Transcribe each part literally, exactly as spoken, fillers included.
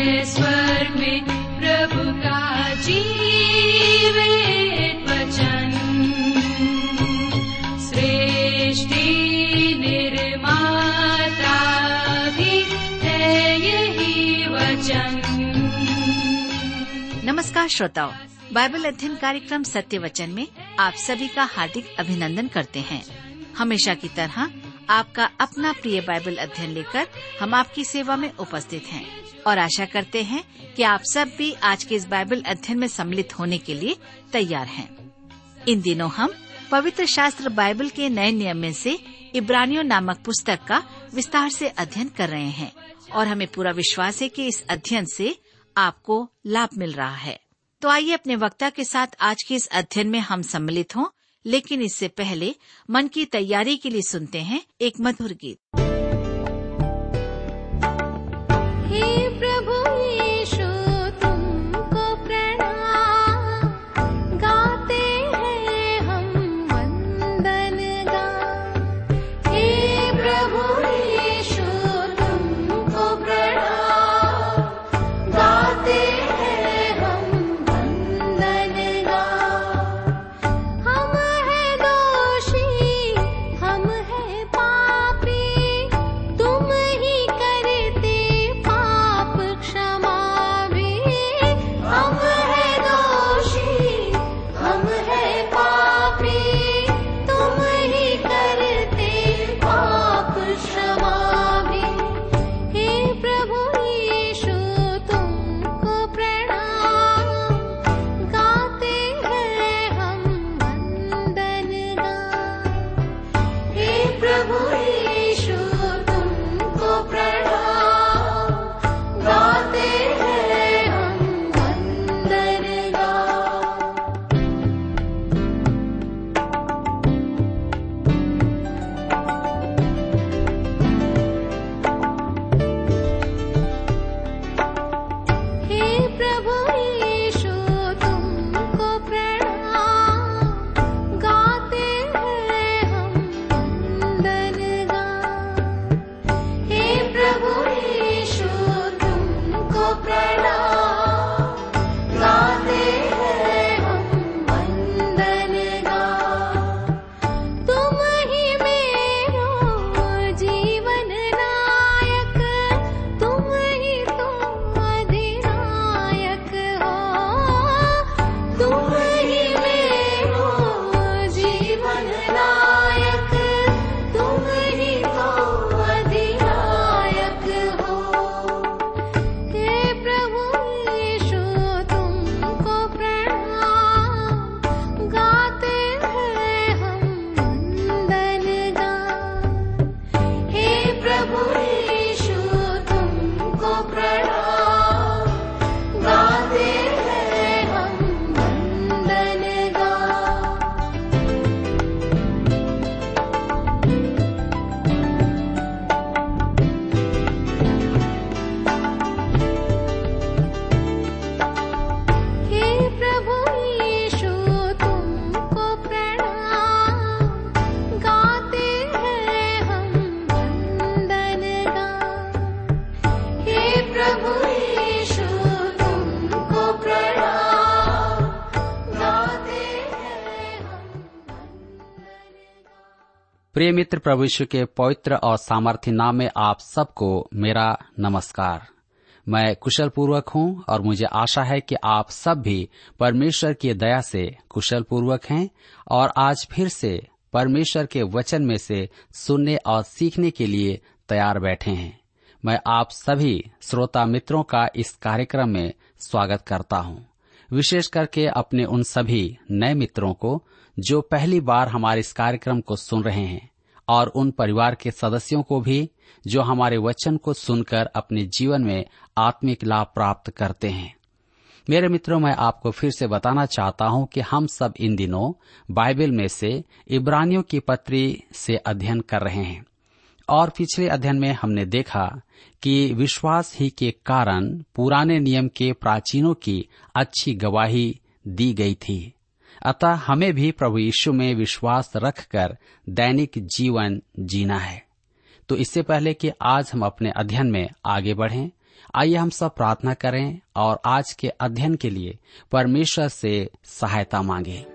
है स्वर्ग में प्रभु का जीवित वचन। सृष्टि निर्माता भी है यही वचन। नमस्कार श्रोताओ, बाइबल अध्ययन कार्यक्रम सत्य वचन में आप सभी का हार्दिक अभिनंदन करते हैं। हमेशा की तरह आपका अपना प्रिय बाइबल अध्ययन लेकर हम आपकी सेवा में उपस्थित हैं और आशा करते हैं कि आप सब भी आज के इस बाइबल अध्ययन में सम्मिलित होने के लिए तैयार हैं। इन दिनों हम पवित्र शास्त्र बाइबल के नए नियम में से इब्रानियों नामक पुस्तक का विस्तार से अध्ययन कर रहे हैं और हमें पूरा विश्वास है कि इस अध्ययन से आपको लाभ मिल रहा है। तो आइए अपने वक्ता के साथ आज के इस अध्ययन में हम सम्मिलित हों, लेकिन इससे पहले मन की तैयारी के लिए सुनते हैं एक मधुर गीत। हे प्रभु यीशु तुमको प्रणाम, गाते हैं हम वंदन गान। हे प्रभु यीशु तुमको प्रणाम, गाते हैं हम वंदन गान। हम हैं दोषी, हम हैं पापी, तुम ही करते पाप क्षमा भी। हम हैं दोषी, हम हैं पापी, तुम ही करते पाप क्षमा भी। हे प्रभु यीशु तुमको प्रणाम, गाते हैं हम वंदन गान। हे प्रभु यीशु तुमको प्रणाम, गाते हैं हम वंदन गान। हे प्रभु यीशु तुमको प्रणाम, गाते हैं हम वंदन गान। हे प्रभु यीशु तुमको प्रणाम, गाते हैं हम वंदन गान। तुम ही मेरो जीवन नायक, तुम ही तो अधिनायक हो। तुम ही मेरो जीवन नायक, तुम ही तो अधिनायक हो। हे प्रभु यीशु तुमको प्रणाम, गाते हैं हम वंदन गान। हे प्रभु यीशु तुमको प्रणाम, गाते हैं हम वंदन गान। हे प्रभु यीशु तुमको प्रणाम, गाते हैं हम वंदन गान। हे प्रभु यीशु तुमको प्रणाम, गाते हैं हम वंदन गान। प्रिय मित्र, प्रभु यीशु के पवित्र और सामर्थ्य नाम में आप सबको मेरा नमस्कार। मैं कुशल पूर्वक हूँ और मुझे आशा है कि आप सब भी परमेश्वर की दया से कुशल पूर्वक हैं और आज फिर से परमेश्वर के वचन में से सुनने और सीखने के लिए तैयार बैठे हैं। मैं आप सभी श्रोता मित्रों का इस कार्यक्रम में स्वागत करता हूँ, विशेष करके अपने उन सभी नए मित्रों को जो पहली बार हमारे इस कार्यक्रम को सुन रहे हैं और उन परिवार के सदस्यों को भी जो हमारे वचन को सुनकर अपने जीवन में आत्मिक लाभ प्राप्त करते हैं। मेरे मित्रों, मैं आपको फिर से बताना चाहता हूं कि हम सब इन दिनों बाइबल में से इब्रानियों की पत्री से अध्ययन कर रहे हैं और पिछले अध्ययन में हमने देखा कि विश्वास ही के कारण पुराने नियम के प्राचीनों की अच्छी गवाही दी गई थी। अतः हमें भी प्रभु यीशु में विश्वास रखकर दैनिक जीवन जीना है। तो इससे पहले कि आज हम अपने अध्ययन में आगे बढ़ें, आइए हम सब प्रार्थना करें और आज के अध्ययन के लिए परमेश्वर से सहायता मांगें।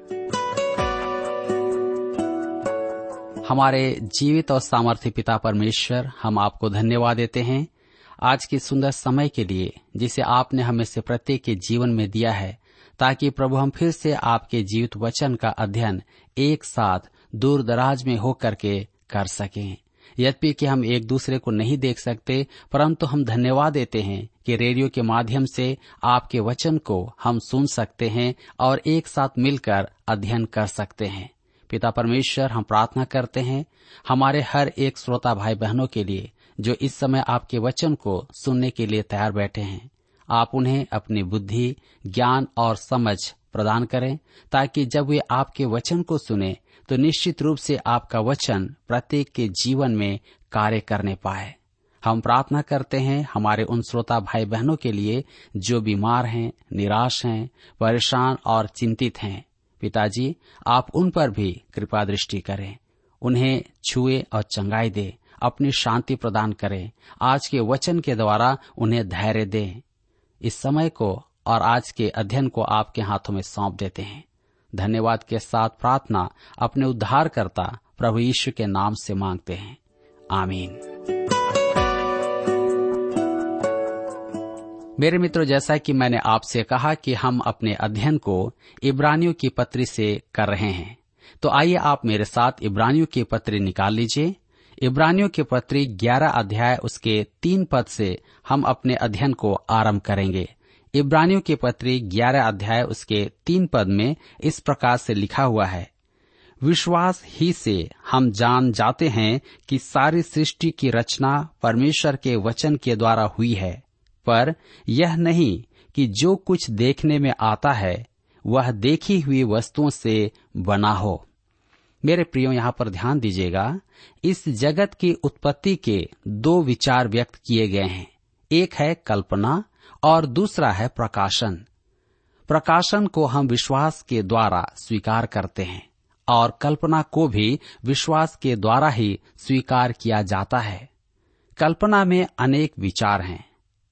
हमारे जीवित और सामर्थ्य पिता परमेश्वर, हम आपको धन्यवाद देते हैं आज के सुंदर समय के लिए जिसे आपने हमें से प्रत्येक के जीवन में दिया है, ताकि प्रभु हम फिर से आपके जीवित वचन का अध्ययन एक साथ दूर दराज में होकर के कर सकें। यद्यपि कि हम एक दूसरे को नहीं देख सकते, परंतु हम धन्यवाद देते हैं कि रेडियो के माध्यम से आपके वचन को हम सुन सकते हैं और एक साथ मिलकर अध्ययन कर सकते हैं। पिता परमेश्वर, हम प्रार्थना करते हैं हमारे हर एक श्रोता भाई बहनों के लिए जो इस समय आपके वचन को सुनने के लिए तैयार बैठे हैं। आप उन्हें अपनी बुद्धि, ज्ञान और समझ प्रदान करें, ताकि जब वे आपके वचन को सुने तो निश्चित रूप से आपका वचन प्रत्येक के जीवन में कार्य करने पाए। हम प्रार्थना करते हैं हमारे उन श्रोता भाई बहनों के लिए जो बीमार हैं, निराश हैं, परेशान और चिंतित हैं। पिताजी, आप उन पर भी कृपा दृष्टि करें, उन्हें छुए और चंगाई दे, अपनी शांति प्रदान करें। आज के वचन के द्वारा उन्हें धैर्य दें। इस समय को और आज के अध्ययन को आपके हाथों में सौंप देते हैं। धन्यवाद के साथ प्रार्थना अपने उद्धारकर्ता प्रभु यीशु के नाम से मांगते हैं, आमीन। मेरे मित्रों, जैसा कि मैंने आपसे कहा कि हम अपने अध्ययन को इब्रानियों की पत्री से कर रहे हैं, तो आइए आप मेरे साथ इब्रानियों की पत्री निकाल लीजिए। इब्रानियों की पत्री ग्यारह अध्याय उसके तीन पद से हम अपने अध्ययन को आरंभ करेंगे। इब्रानियों की पत्री ग्यारह अध्याय उसके तीन पद में इस प्रकार से लिखा हुआ है, विश्वास ही से हम जान जाते हैं कि सारी सृष्टि की रचना परमेश्वर के वचन के द्वारा हुई है, पर यह नहीं कि जो कुछ देखने में आता है वह देखी हुई वस्तुओं से बना हो। मेरे प्रियो, यहाँ पर ध्यान दीजिएगा, इस जगत की उत्पत्ति के दो विचार व्यक्त किए गए हैं। एक है कल्पना और दूसरा है प्रकाशन। प्रकाशन को हम विश्वास के द्वारा स्वीकार करते हैं और कल्पना को भी विश्वास के द्वारा ही स्वीकार किया जाता है। कल्पना में अनेक विचार हैं,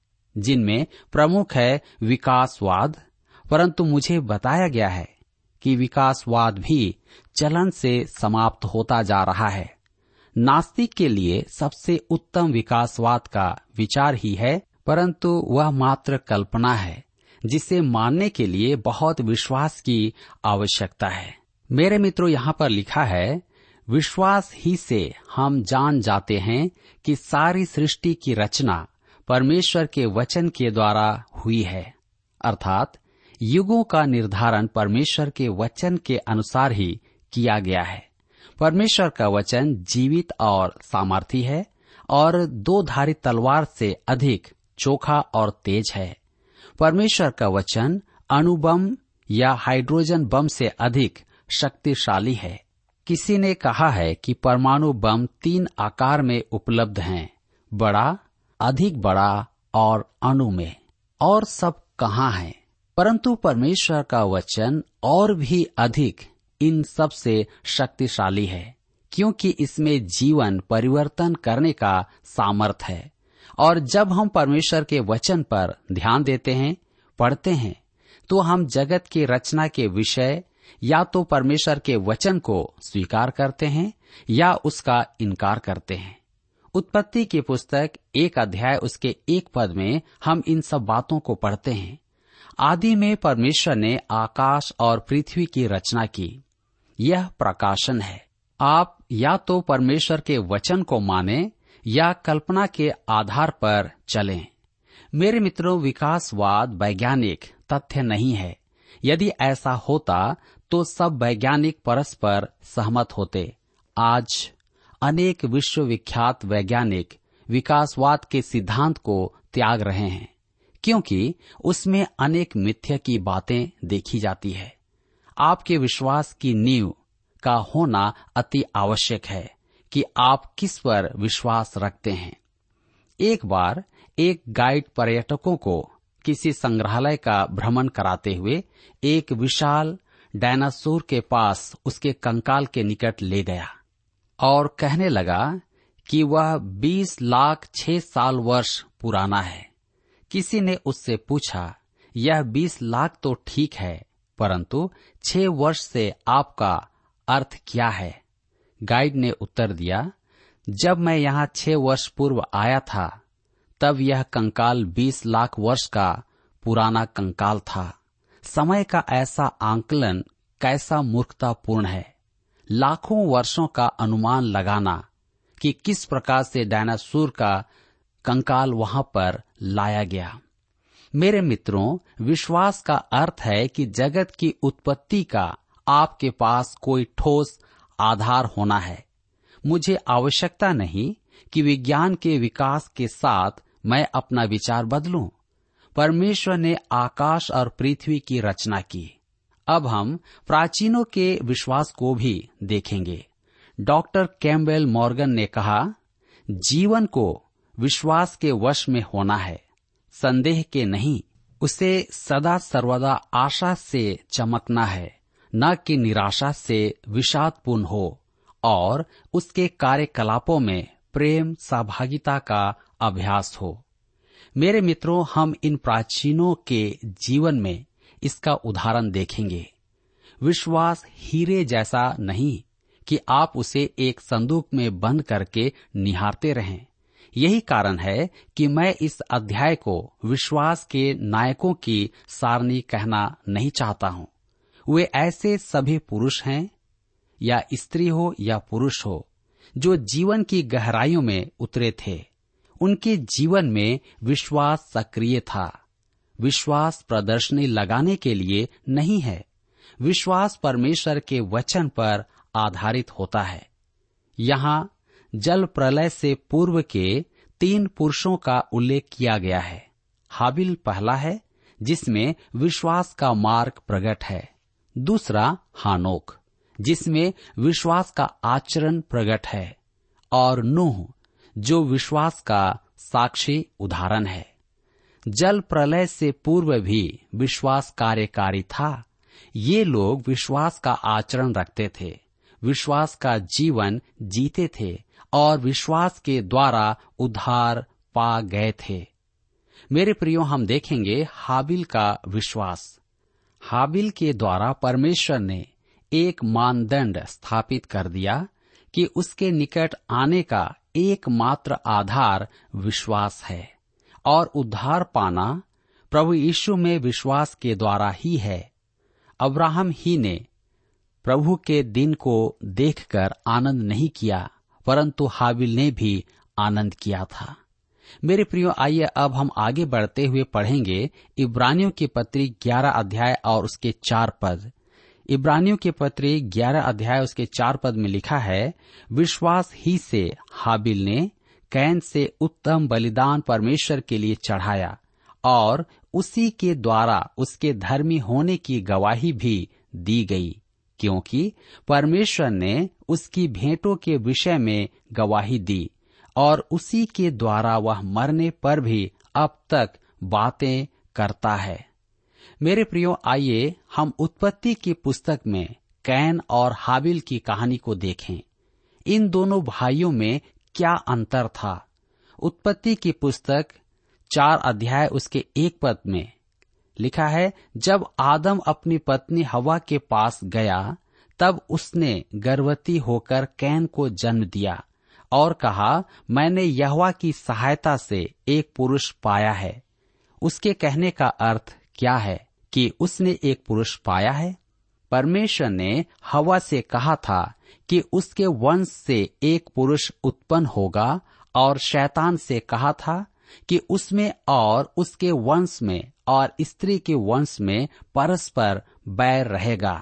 जिनमें प्रमुख है विकासवाद, परंतु मुझे बताया गया है कि विकासवाद भी चलन से समाप्त होता जा रहा है। नास्तिक के लिए सबसे उत्तम विकासवाद का विचार ही है, परंतु वह मात्र कल्पना है जिसे मानने के लिए बहुत विश्वास की आवश्यकता है। मेरे मित्रों, यहाँ पर लिखा है, विश्वास ही से हम जान जाते हैं कि सारी सृष्टि की रचना परमेश्वर के वचन के द्वारा हुई है। अर्थात युगों का निर्धारण परमेश्वर के वचन के अनुसार ही किया गया है। परमेश्वर का वचन जीवित और सामर्थी है और दो धारी तलवार से अधिक चोखा और तेज है। परमेश्वर का वचन अणुबम या हाइड्रोजन बम से अधिक शक्तिशाली है। किसी ने कहा है कि परमाणु बम तीन आकार में उपलब्ध हैं, बड़ा, अधिक बड़ा और अणु में। और सब कहाँ है? परंतु परमेश्वर का वचन और भी अधिक इन सब से शक्तिशाली है, क्योंकि इसमें जीवन परिवर्तन करने का सामर्थ है। और जब हम परमेश्वर के वचन पर ध्यान देते हैं, पढ़ते हैं, तो हम जगत की रचना के विषय या तो परमेश्वर के वचन को स्वीकार करते हैं या उसका इनकार करते हैं। उत्पत्ति की पुस्तक एक अध्याय उसके एक पद में हम इन सब बातों को पढ़ते हैं। आदि में परमेश्वर ने आकाश और पृथ्वी की रचना की। यह प्रकाशन है। आप या तो परमेश्वर के वचन को माने या कल्पना के आधार पर चलें। मेरे मित्रों, विकासवाद वैज्ञानिक तथ्य नहीं है। यदि ऐसा होता तो सब वैज्ञानिक परस्पर सहमत होते। आज अनेक विश्वविख्यात वैज्ञानिक विकासवाद के सिद्धांत को त्याग रहे हैं, क्योंकि उसमें अनेक मिथ्या की बातें देखी जाती है। आपके विश्वास की नींव का होना अति आवश्यक है कि आप किस पर विश्वास रखते हैं। एक बार एक गाइड पर्यटकों को किसी संग्रहालय का भ्रमण कराते हुए एक विशाल डायनासोर के पास उसके कंकाल के निकट ले गया और कहने लगा कि वह बीस लाख छह साल वर्ष पुराना है। किसी ने उससे पूछा, यह बीस लाख तो ठीक है, परंतु छह वर्ष से आपका अर्थ क्या है? गाइड ने उत्तर दिया, जब मैं यहाँ छह वर्ष पूर्व आया था तब यह कंकाल बीस लाख वर्ष का पुराना कंकाल था। समय का ऐसा आंकलन कैसा मूर्खतापूर्ण है। लाखों वर्षों का अनुमान लगाना कि किस प्रकार से डायनासोर का कंकाल वहां पर लाया गया। मेरे मित्रों, विश्वास का अर्थ है कि जगत की उत्पत्ति का आपके पास कोई ठोस आधार होना है। मुझे आवश्यकता नहीं कि विज्ञान के विकास के साथ मैं अपना विचार बदलूं। परमेश्वर ने आकाश और पृथ्वी की रचना की। अब हम प्राचीनों के विश्वास को भी देखेंगे। डॉक्टर कैम्पबेल मॉर्गन ने कहा, जीवन को विश्वास के वश में होना है, संदेह के नहीं। उसे सदा सर्वदा आशा से चमकना है, न कि निराशा से विषादपूर्ण हो, और उसके कार्यकलापों में प्रेम सहभागिता का अभ्यास हो। मेरे मित्रों, हम इन प्राचीनों के जीवन में इसका उदाहरण देखेंगे। विश्वास हीरे जैसा नहीं कि आप उसे एक संदूक में बंद करके निहारते रहें। यही कारण है कि मैं इस अध्याय को विश्वास के नायकों की सारणी कहना नहीं चाहता हूँ। वे ऐसे सभी पुरुष हैं, या स्त्री हो या पुरुष हो, जो जीवन की गहराइयों में उतरे थे। उनके जीवन में विश्वास सक्रिय था। विश्वास प्रदर्शनी लगाने के लिए नहीं है। विश्वास परमेश्वर के वचन पर आधारित होता है। यहाँ जल प्रलय से पूर्व के तीन पुरुषों का उल्लेख किया गया है। हाबिल पहला है, जिसमें विश्वास का मार्ग प्रकट है। दूसरा हानोक, जिसमें विश्वास का आचरण प्रकट है, और नूह, जो विश्वास का साक्षी उदाहरण है। जल प्रलय से पूर्व भी विश्वास कार्यकारी था। ये लोग विश्वास का आचरण रखते थे, विश्वास का जीवन जीते थे और विश्वास के द्वारा उद्धार पा गए थे। मेरे प्रियो, हम देखेंगे हाबिल का विश्वास। हाबिल के द्वारा परमेश्वर ने एक मानदंड स्थापित कर दिया कि उसके निकट आने का एकमात्र आधार विश्वास है, और उद्धार पाना प्रभु यीशु में विश्वास के द्वारा ही है। अब्राहम ही ने प्रभु के दिन को देखकर आनंद नहीं किया, परंतु हाबिल ने भी आनंद किया था। मेरे प्रियो, आइए अब हम आगे बढ़ते हुए पढ़ेंगे इब्रानियों की पत्री ग्यारह अध्याय और उसके चार पद। इब्रानियों की पत्री ग्यारह अध्याय उसके चार पद में लिखा है, विश्वास ही से हाबिल ने कैन से उत्तम बलिदान परमेश्वर के लिए चढ़ाया, और उसी के द्वारा उसके धर्मी होने की गवाही भी दी गई, क्योंकि परमेश्वर ने उसकी भेंटों के विषय में गवाही दी, और उसी के द्वारा वह मरने पर भी अब तक बातें करता है। मेरे प्रियो, आइए हम उत्पत्ति की पुस्तक में कैन और हाबिल की कहानी को देखें। इन दोनों भाइयों में क्या अंतर था? उत्पत्ति की पुस्तक चार अध्याय उसके एक पद में लिखा है, जब आदम अपनी पत्नी हवा के पास गया, तब उसने गर्भवती होकर कैन को जन्म दिया और कहा, मैंने यहोवा की सहायता से एक पुरुष पाया है। उसके कहने का अर्थ क्या है कि उसने एक पुरुष पाया है? परमेश्वर ने हवा से कहा था कि उसके वंश से एक पुरुष उत्पन्न होगा, और शैतान से कहा था कि उसमें और उसके वंश में और स्त्री के वंश में परस्पर बैर रहेगा।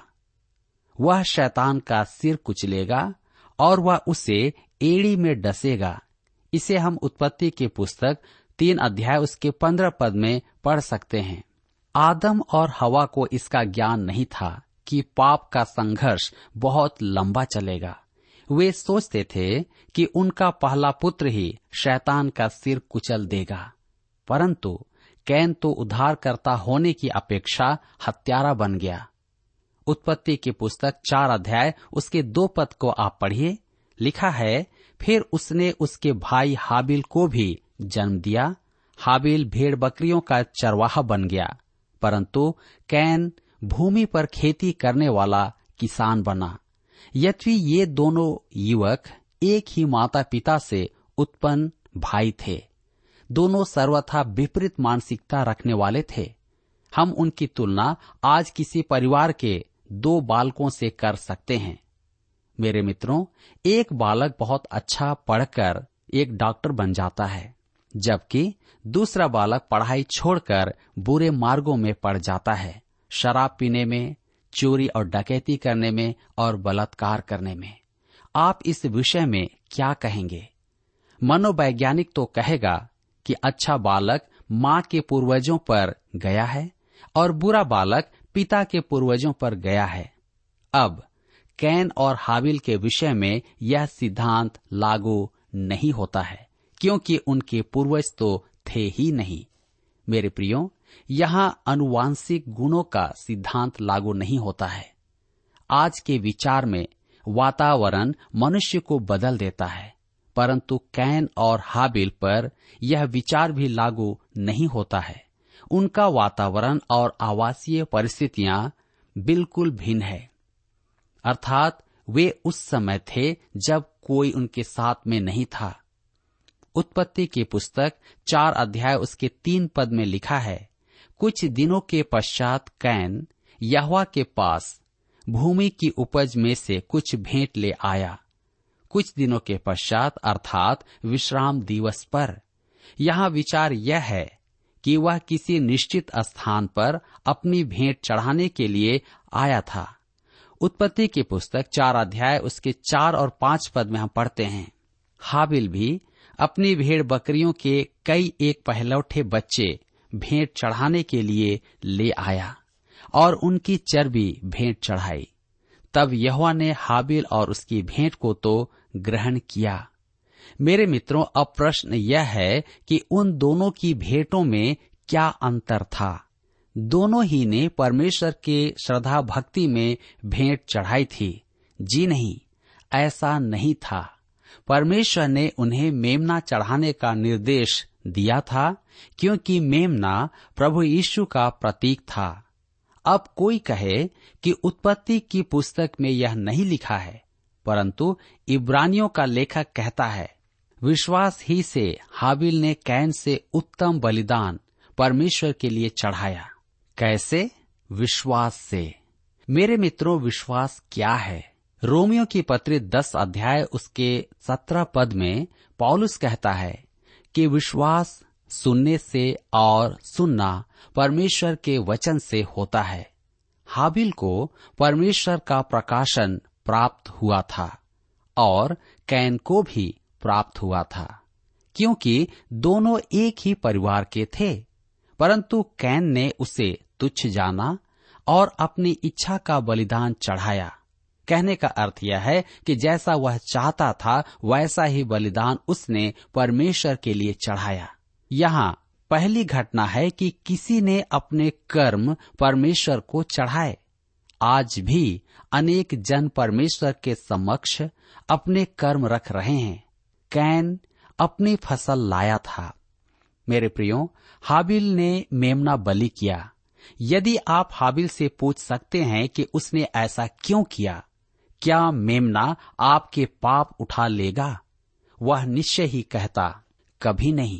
वह शैतान का सिर कुचलेगा और वह उसे एड़ी में डसेगा। इसे हम उत्पत्ति की पुस्तक तीन अध्याय उसके पंद्रह पद में पढ़ सकते हैं। आदम और हवा को इसका ज्ञान नहीं था कि पाप का संघर्ष बहुत लंबा चलेगा। वे सोचते थे कि उनका पहला पुत्र ही शैतान का सिर कुचल देगा, परंतु कैन तो उद्धारकर्ता होने की अपेक्षा हत्यारा बन गया। उत्पत्ति की पुस्तक चार अध्याय उसके दो पद को आप पढ़िए। लिखा है, फिर उसने उसके भाई हाबिल को भी जन्म दिया। हाबिल भेड़ बकरियों का चरवाहा बन गया, परंतु कैन भूमि पर खेती करने वाला किसान बना। यद्यपि ये दोनों युवक एक ही माता पिता से उत्पन्न भाई थे, दोनों सर्वथा विपरीत मानसिकता रखने वाले थे। हम उनकी तुलना आज किसी परिवार के दो बालकों से कर सकते हैं। मेरे मित्रों, एक बालक बहुत अच्छा पढ़कर एक डॉक्टर बन जाता है, जबकि दूसरा बालक पढ़ाई छोड़कर बुरे मार्गों में पड़ जाता है, शराब पीने में, चोरी और डकैती करने में और बलात्कार करने में। आप इस विषय में क्या कहेंगे? मनोवैज्ञानिक तो कहेगा कि अच्छा बालक माँ के पूर्वजों पर गया है और बुरा बालक पिता के पूर्वजों पर गया है। अब कैन और हाबिल के विषय में यह सिद्धांत लागू नहीं होता है, क्योंकि उनके पूर्वज तो थे ही नहीं। मेरे प्रियो, यहाँ आनुवांशिक गुणों का सिद्धांत लागू नहीं होता है। आज के विचार में वातावरण मनुष्य को बदल देता है, परंतु कैन और हाबिल पर यह विचार भी लागू नहीं होता है। उनका वातावरण और आवासीय परिस्थितियां बिल्कुल भिन्न है, अर्थात वे उस समय थे जब कोई उनके साथ में नहीं था। उत्पत्ति की पुस्तक चार अध्याय उसके तीन पद में लिखा है, कुछ दिनों के पश्चात कैन यहोवा के पास भूमि की उपज में से कुछ भेंट ले आया। कुछ दिनों के पश्चात अर्थात विश्राम दिवस पर। यहाँ विचार यह है कि वह किसी निश्चित स्थान पर अपनी भेंट चढ़ाने के लिए आया था। उत्पत्ति की पुस्तक चार अध्याय उसके चार और पांच पद में हम पढ़ते हैं, हाबिल भी अपनी भेड़ बकरियों के कई एक पहलौठे बच्चे भेंट चढ़ाने के लिए ले आया और उनकी चर्बी भेंट चढ़ाई। तब यहोवा ने हाबिल और उसकी भेंट को तो ग्रहण किया। मेरे मित्रों, अब प्रश्न यह है कि उन दोनों की भेंटों में क्या अंतर था? दोनों ही ने परमेश्वर के श्रद्धा भक्ति में भेंट चढ़ाई थी। जी नहीं, ऐसा नहीं था। परमेश्वर ने उन्हें मेमना चढ़ाने का निर्देश दिया था, क्योंकि मेमना प्रभु यीशु का प्रतीक था। अब कोई कहे कि उत्पत्ति की पुस्तक में यह नहीं लिखा है, परंतु इब्रानियों का लेखक कहता है, विश्वास ही से हाबिल ने कैन से उत्तम बलिदान परमेश्वर के लिए चढ़ाया। कैसे? विश्वास से। मेरे मित्रों, विश्वास क्या है? रोमियो की पत्री दस अध्याय उसके सत्रह पद में पौलुस कहता है कि विश्वास सुनने से और सुनना परमेश्वर के वचन से होता है। हाबिल को परमेश्वर का प्रकाशन प्राप्त हुआ था और कैन को भी प्राप्त हुआ था, क्योंकि दोनों एक ही परिवार के थे, परंतु कैन ने उसे तुच्छ जाना और अपनी इच्छा का बलिदान चढ़ाया। कहने का अर्थ यह है कि जैसा वह चाहता था वैसा ही बलिदान उसने परमेश्वर के लिए चढ़ाया। यहाँ पहली घटना है कि किसी ने अपने कर्म परमेश्वर को चढ़ाए। आज भी अनेक जन परमेश्वर के समक्ष अपने कर्म रख रहे हैं। कैन अपनी फसल लाया था। मेरे प्रियो, हाबिल ने मेमना बलि किया। यदि आप हाबिल से पूछ सकते हैं कि उसने ऐसा क्यों किया, क्या मेमना आपके पाप उठा लेगा? वह निश्चय ही कहता, कभी नहीं।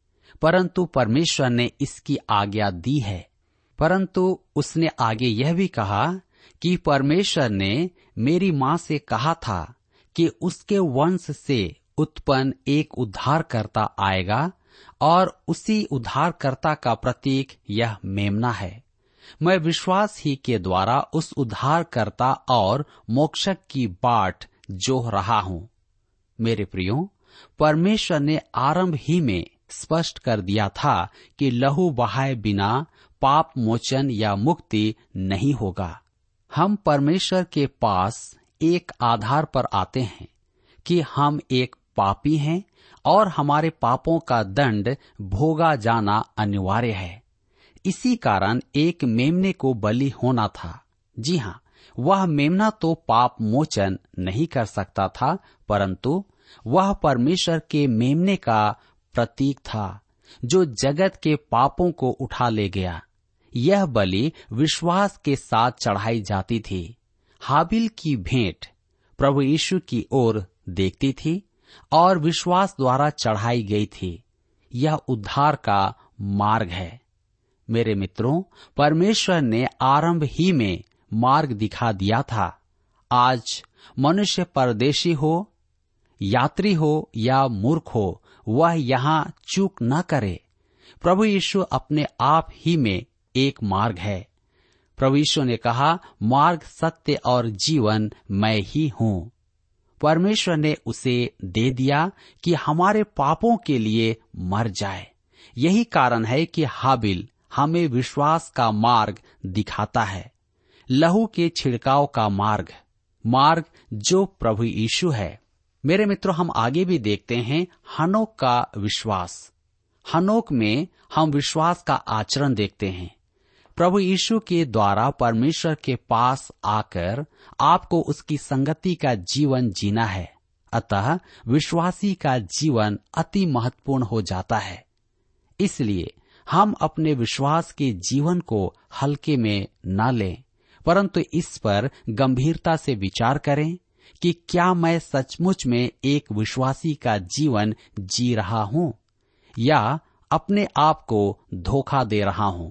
परंतु परमेश्वर ने इसकी आज्ञा दी है। परंतु उसने आगे यह भी कहा कि परमेश्वर ने मेरी माँ से कहा था कि उसके वंश से उत्पन्न एक उद्धारकर्ता आएगा और उसी उद्धारकर्ता का प्रतीक यह मेमना है। मैं विश्वास ही के द्वारा उस उद्धारकर्ता और मोक्षक की बाट जोह रहा हूँ। मेरे प्रियो, परमेश्वर ने आरंभ ही में स्पष्ट कर दिया था कि लहू बहाए बिना पाप मोचन या मुक्ति नहीं होगा। हम परमेश्वर के पास एक आधार पर आते हैं कि हम एक पापी हैं और हमारे पापों का दंड भोगा जाना अनिवार्य है। इसी कारण एक मेमने को बलि होना था। जी हाँ, वह मेमना तो पाप मोचन नहीं कर सकता था, परंतु वह परमेश्वर के मेमने का प्रतीक था जो जगत के पापों को उठा ले गया। यह बलि विश्वास के साथ चढ़ाई जाती थी। हाबिल की भेंट प्रभु यीशु की ओर देखती थी और विश्वास द्वारा चढ़ाई गई थी। यह उद्धार का मार्ग है। मेरे मित्रों, परमेश्वर ने आरंभ ही में मार्ग दिखा दिया था। आज मनुष्य परदेशी हो, यात्री हो या मूर्ख हो, वह यहाँ चूक न करे। प्रभु यीशु अपने आप ही में एक मार्ग है। प्रभु यीशु ने कहा, मार्ग, सत्य और जीवन मैं ही हूँ। परमेश्वर ने उसे दे दिया कि हमारे पापों के लिए मर जाए। यही कारण है कि हाबिल हमें विश्वास का मार्ग दिखाता है, लहू के छिड़काव का मार्ग, मार्ग जो प्रभु यीशु है। मेरे मित्रों, हम आगे भी देखते हैं हनोक का विश्वास। हनोक में हम विश्वास का आचरण देखते हैं। प्रभु यीशु के द्वारा परमेश्वर के पास आकर आपको उसकी संगति का जीवन जीना है। अतः विश्वासी का जीवन अति महत्वपूर्ण हो जाता है। इसलिए हम अपने विश्वास के जीवन को हल्के में न लें, परंतु इस पर गंभीरता से विचार करें कि क्या मैं सचमुच में एक विश्वासी का जीवन जी रहा हूं या अपने आप को धोखा दे रहा हूं।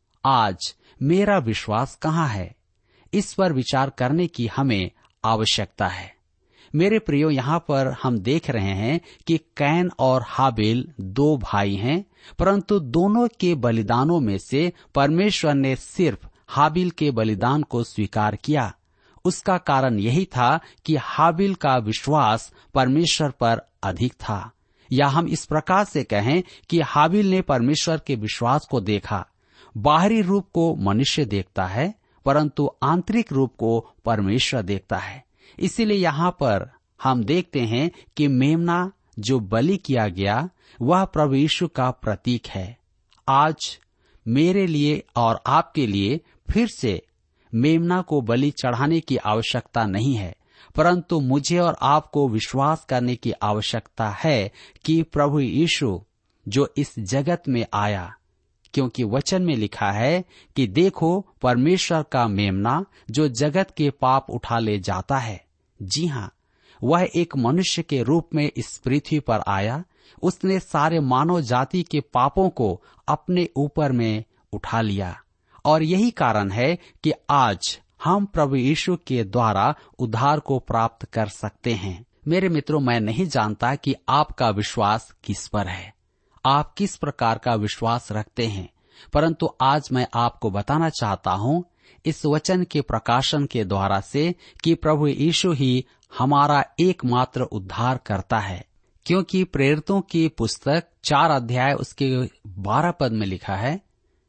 आज मेरा विश्वास कहाँ है, इस पर विचार करने की हमें आवश्यकता है। मेरे प्रियो, यहाँ पर हम देख रहे हैं कि कैन और हाबिल दो भाई हैं, परंतु दोनों के बलिदानों में से परमेश्वर ने सिर्फ हाबिल के बलिदान को स्वीकार किया। उसका कारण यही था कि हाबिल का विश्वास परमेश्वर पर अधिक था, या हम इस प्रकार से कहें कि हाबिल ने परमेश्वर के विश्वास को देखा। बाहरी रूप को मनुष्य देखता है, परंतु आंतरिक रूप को परमेश्वर देखता है। इसीलिए यहाँ पर हम देखते हैं कि मेमना जो बलि किया गया वह प्रभु यीशु का प्रतीक है। आज मेरे लिए और आपके लिए फिर से मेमना को बलि चढ़ाने की आवश्यकता नहीं है, परंतु मुझे और आपको विश्वास करने की आवश्यकता है कि प्रभु यीशु जो इस जगत में आया, क्योंकि वचन में लिखा है कि देखो परमेश्वर का मेमना जो जगत के पाप उठा ले जाता है। जी हाँ, वह एक मनुष्य के रूप में इस पृथ्वी पर आया। उसने सारे मानव जाति के पापों को अपने ऊपर में उठा लिया, और यही कारण है कि आज हम प्रभु यीशु के द्वारा उद्धार को प्राप्त कर सकते हैं। मेरे मित्रों, मैं नहीं जानता कि आपका विश्वास किस पर है, आप किस प्रकार का विश्वास रखते हैं, परंतु आज मैं आपको बताना चाहता हूँ इस वचन के प्रकाशन के द्वारा से कि प्रभु यीशु ही हमारा एकमात्र उद्धार करता है। क्योंकि प्रेरितों की पुस्तक चार अध्याय उसके बारह पद में लिखा है,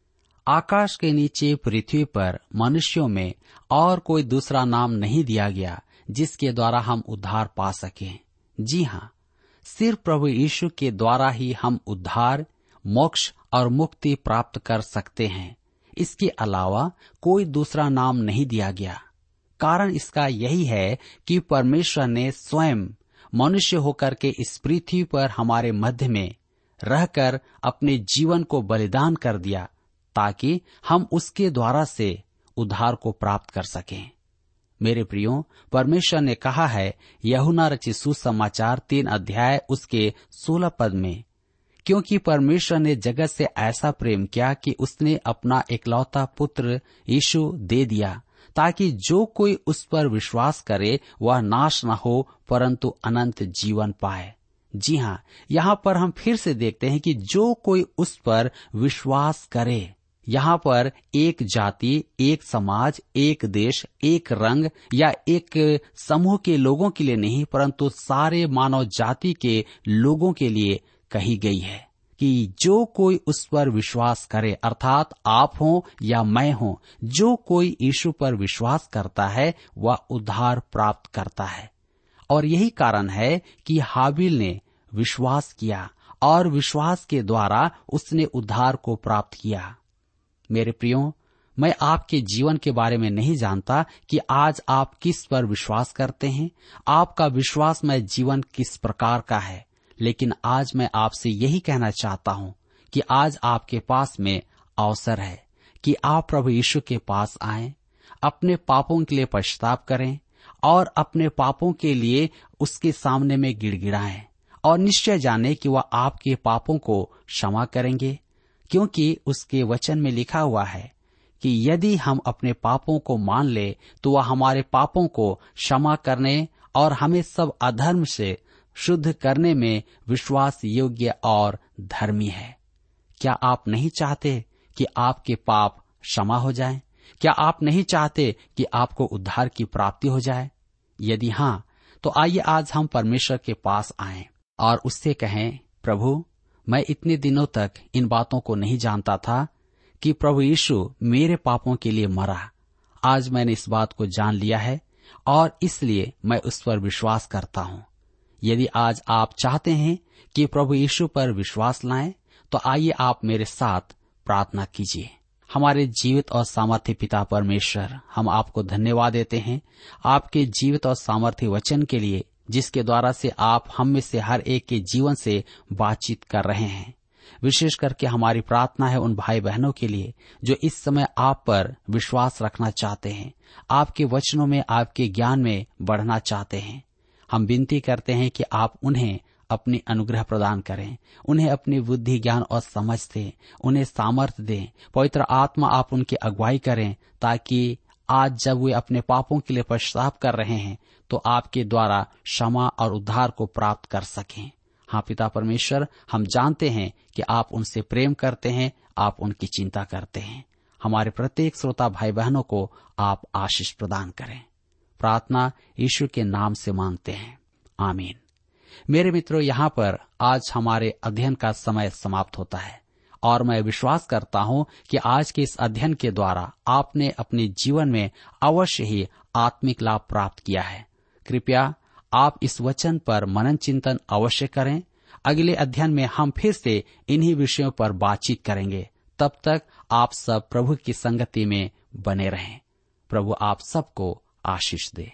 आकाश के नीचे पृथ्वी पर मनुष्यों में और कोई दूसरा नाम नहीं दिया गया जिसके द्वारा हम उद्धार पा सकें। जी हाँ, सिर्फ प्रभु यीशु के द्वारा ही हम उद्धार, मोक्ष और मुक्ति प्राप्त कर सकते हैं। इसके अलावा कोई दूसरा नाम नहीं दिया गया। कारण इसका यही है कि परमेश्वर ने स्वयं मनुष्य होकर के इस पृथ्वी पर हमारे मध्य में रहकर अपने जीवन को बलिदान कर दिया, ताकि हम उसके द्वारा से उद्धार को प्राप्त कर सकें। मेरे प्रियो, परमेश्वर ने कहा है यूहन्ना रचित सुसमाचार तीन अध्याय उसके सोलह पद में, क्योंकि परमेश्वर ने जगत से ऐसा प्रेम किया कि उसने अपना एकलौता पुत्र यीशु दे दिया, ताकि जो कोई उस पर विश्वास करे वह नाश न हो परंतु अनंत जीवन पाए। जी हाँ, यहाँ पर हम फिर से देखते हैं कि जो कोई उस पर विश्वास करे। यहाँ पर एक जाति, एक समाज, एक देश, एक रंग या एक समूह के लोगों के लिए नहीं, परंतु सारे मानव जाति के लोगों के लिए कही गई है कि जो कोई उस पर विश्वास करे, अर्थात आप हो या मैं हूं, जो कोई यीशु पर विश्वास करता है वह उद्धार प्राप्त करता है। और यही कारण है कि हाबिल ने विश्वास किया और विश्वास के द्वारा उसने उद्धार को प्राप्त किया। मेरे प्रियो, मैं आपके जीवन के बारे में नहीं जानता कि आज आप किस पर विश्वास करते हैं, आपका विश्वासमय जीवन किस प्रकार का है, लेकिन आज मैं आपसे यही कहना चाहता हूँ कि आज आपके पास में अवसर है कि आप प्रभु यीशु के पास आएं, अपने पापों के लिए पश्चाताप करें और अपने पापों के लिए उसके सामने में गिड़गिड़ाएं और निश्चय जाने कि वह आपके पापों को क्षमा करेंगे, क्योंकि उसके वचन में लिखा हुआ है कि यदि हम अपने पापों को मान ले तो वह हमारे पापों को क्षमा करने और हमें सब अधर्म से शुद्ध करने में विश्वास योग्य और धर्मी है। क्या आप नहीं चाहते कि आपके पाप क्षमा हो जाएं? क्या आप नहीं चाहते कि आपको उद्धार की प्राप्ति हो जाए? यदि हाँ, तो आइए आज हम परमेश्वर के पास आएं और उससे कहें, प्रभु, मैं इतने दिनों तक इन बातों को नहीं जानता था कि प्रभु यीशु मेरे पापों के लिए मरा। आज मैंने इस बात को जान लिया है और इसलिए मैं उस पर विश्वास करता हूँ। यदि आज आप चाहते हैं कि प्रभु यीशु पर विश्वास लाएं, तो आइए आप मेरे साथ प्रार्थना कीजिए। हमारे जीवित और सामर्थ्य पिता परमेश्वर, हम आपको धन्यवाद देते हैं आपके जीवित और सामर्थ्य वचन के लिए, जिसके द्वारा से आप हम में से हर एक के जीवन से बातचीत कर रहे हैं। विशेष करके हमारी प्रार्थना है उन भाई बहनों के लिए जो इस समय आप पर विश्वास रखना चाहते हैं, आपके वचनों में, आपके ज्ञान में बढ़ना चाहते हैं। हम विनती करते हैं कि आप उन्हें अपनी अनुग्रह प्रदान करें, उन्हें अपनी बुद्धि, ज्ञान और समझ दें, उन्हें सामर्थ्य दें। पवित्र आत्मा आप उनकी अगुवाई करें, ताकि आज जब वे अपने पापों के लिए पश्चाताप कर रहे हैं तो आपके द्वारा क्षमा और उद्धार को प्राप्त कर सकें। हाँ पिता परमेश्वर, हम जानते हैं कि आप उनसे प्रेम करते हैं, आप उनकी चिंता करते हैं। हमारे प्रत्येक श्रोता भाई बहनों को आप आशीष प्रदान करें। प्रार्थना यीशु के नाम से मांगते हैं, आमीन। मेरे मित्रों, यहाँ पर आज हमारे अध्ययन का समय समाप्त होता है और मैं विश्वास करता हूँ कि आज के इस अध्ययन के द्वारा आपने अपने जीवन में अवश्य ही आत्मिक लाभ प्राप्त किया है। कृपया आप इस वचन पर मनन चिंतन अवश्य करें। अगले अध्ययन में हम फिर से इन्हीं विषयों पर बातचीत करेंगे। तब तक आप सब प्रभु की संगति में बने रहें। प्रभु आप सबको आशीष दे।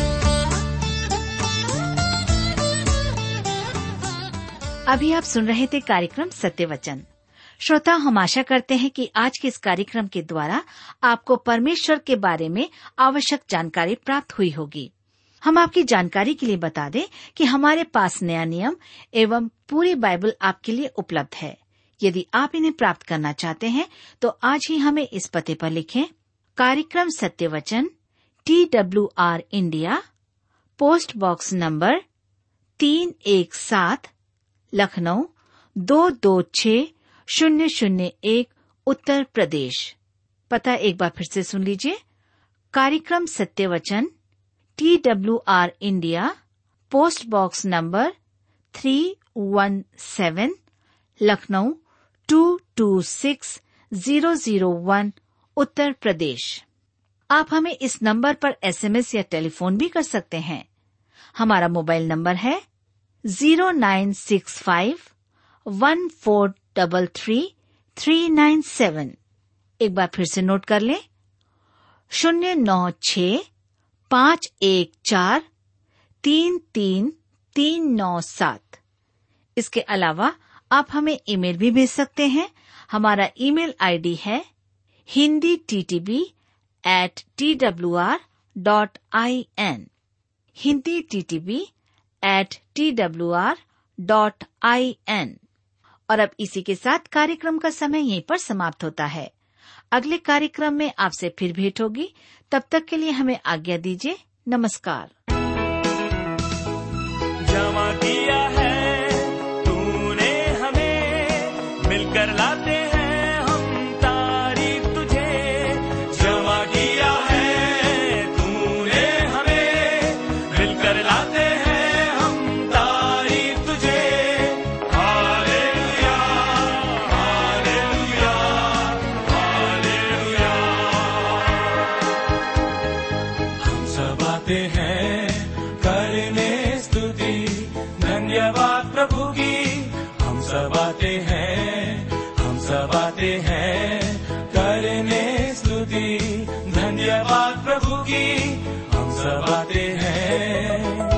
अभी आप सुन रहे थे कार्यक्रम सत्य वचन। श्रोता, हम आशा करते हैं कि आज के इस कार्यक्रम के द्वारा आपको परमेश्वर के बारे में आवश्यक जानकारी प्राप्त हुई होगी। हम आपकी जानकारी के लिए बता दें कि हमारे पास नया नियम एवं पूरी बाइबल आपके लिए उपलब्ध है। यदि आप इन्हें प्राप्त करना चाहते हैं तो आज ही हमें इस पते पर लिखें। कार्यक्रम सत्य वचन, T W R India, post box number तीन एक सात, लखनऊ दो दो छः शून्य शून्य एक, उत्तर प्रदेश। पता एक बार फिर से सुन लीजिए। कार्यक्रम सत्य वचन, T W R India, post box number three one seven, Lucknow two two six zero zero one, Uttar Pradesh. आप हमें इस नंबर पर एसएमएस या टेलीफोन भी कर सकते हैं। हमारा मोबाइल नंबर है zero nine six five one four double three three nine seven. एक बार फिर से नोट कर लें, शून्य नौ छ पाँच एक चार तीन तीन तीन नौ सात। इसके अलावा आप हमें ईमेल भी भेज सकते हैं। हमारा ईमेल आईडी है Hindi T T B at T W R dot I N, Hindi T T B at T W R dot I N. और अब इसी के साथ कार्यक्रम का समय यहीं पर समाप्त होता है। अगले कार्यक्रम में आपसे फिर भेंट होगी। तब तक के लिए हमें आज्ञा दीजिए। नमस्कार। जमा किया है तूने हमें, मिलकर लाते हैं हम तारीफ तुझे। जमा किया है तूने हमें, मिलकर लाते हैं हम तारीफ तुझे। Hallelujah hallelujah hallelujah. हम सब आते हैं करने स्तुति, धन्यवाद प्रभु की। हम सब आते हैं, हम सब आते हैं करने स्तुति, धन्यवाद प्रभु की। हम सब आते हैं।